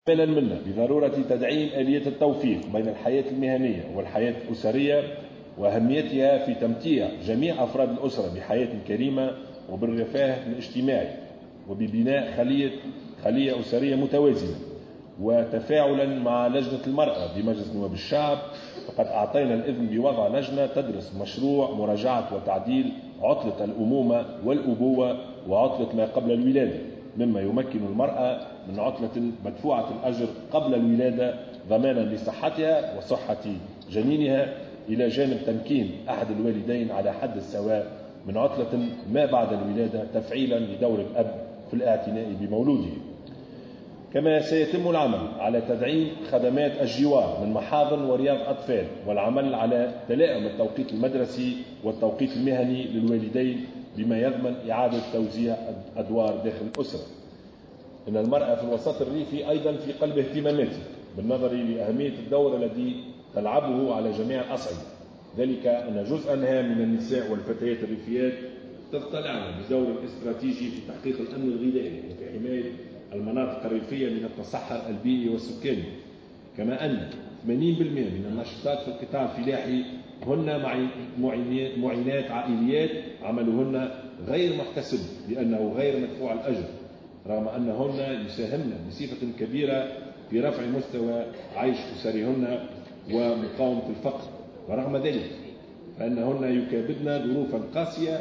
مالا منا بضرورة تدعيم آلية التوفيق بين الحياة المهنية والحياة الأسرية، وأهميتها في تمتيع جميع أفراد الأسرة بحياة كريمة وبالرفاه الاجتماعي، وببناء خلية أسرية متوازنة. وتفاعلا مع لجنة المرأة بمجلس نواب الشعب، فقد أعطينا الإذن بوضع لجنة تدرس مشروع مراجعة وتعديل عطلة الأمومة والأبوة وعطلة ما قبل الولادة، مما يمكن المرأة من عطلة مدفوعة الأجر قبل الولادة ضمانا لصحتها وصحة جنينها، إلى جانب تمكين أحد الوالدين على حد السواء من عطلة ما بعد الولادة، تفعيلا لدور الأب في الاعتناء بمولوده. كما سيتم العمل على تدعيم خدمات الجوار من محاضن ورياض أطفال، والعمل على تلائم التوقيت المدرسي والتوقيت المهني للوالدين بما يضمن إعادة توزيع أدوار داخل الأسرة. إن المرأة في الوسط الريفي أيضا في قلب اهتماماته بالنظر لأهمية الدور الذي تلعبه على جميع الأصعدة، ذلك أن جزءا هام من النساء والفتيات الريفيات تضطلعن بدور استراتيجي في تحقيق الأمن الغذائي وفي حماية المناطق الريفية من التصحر البيئي والسكاني، كما أن 80% من النشطات في القطاع الفلاحي هن معينات عائليات عملهن غير محتسب لأنه غير مدفوع الأجر، رغم أنهن يساهمن بصفة كبيرة في رفع مستوى عيش أسرهن ومقاومة الفقر. ورغم ذلك فإنهن يكابدن ظروفا قاسية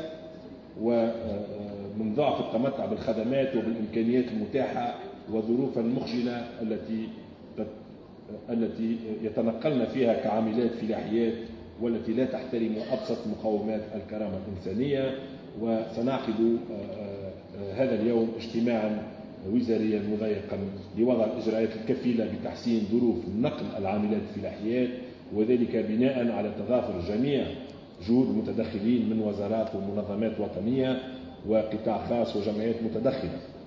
ومن ضعف التمتع بالخدمات وبالإمكانيات المتاحة وظروفا مخجلة التي يتنقلن فيها كعاملات فلاحيات، والتي لا تحترم أبسط مقومات الكرامة الإنسانية. وسنعقد هذا اليوم اجتماعا وزاريا مضيقا لوضع الإجراءات الكفيلة بتحسين ظروف نقل العاملات الفلاحيات، وذلك بناء على تضافر جميع جهود المتدخلين من وزارات ومنظمات وطنية وقطاع خاص وجمعيات متدخلة.